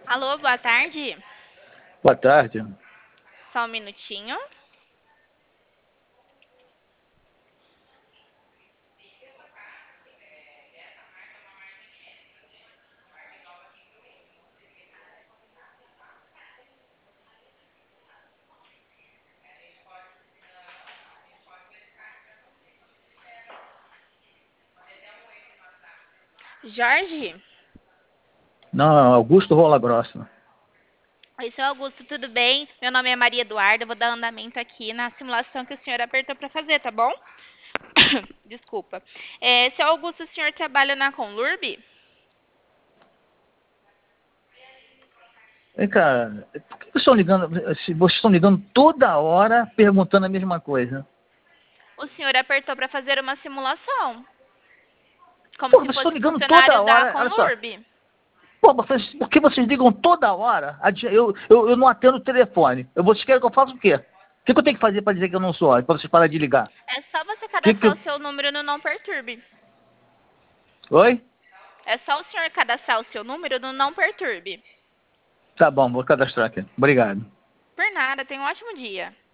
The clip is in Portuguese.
Alô, boa tarde. Boa tarde. Só um minutinho. Jorge, Não, Augusto Rola Grossa. esse é o Augusto, tudo bem? Meu nome é Maria Eduarda, eu vou dar andamento aqui na simulação que o senhor apertou para fazer, tá bom? Desculpa. Seu Augusto, o senhor trabalha na Conlurb? Vem cá, por que vocês estão ligando toda hora perguntando a mesma coisa? O senhor apertou para fazer uma simulação, como Pô, se vocês estão fosse ligando funcionário toda da hora, olha só. Conlurb. Pô, por que vocês ligam toda hora? Eu não atendo o telefone. Vocês querem que eu faça o quê? O que eu tenho que fazer para dizer que eu não sou? Para vocês pararem de ligar? É só você Que... cadastrar o seu número no Não Perturbe. Oi? É só o senhor cadastrar o seu número no Não Perturbe. Tá bom, vou cadastrar aqui. Obrigado. Por nada, tenha um ótimo dia.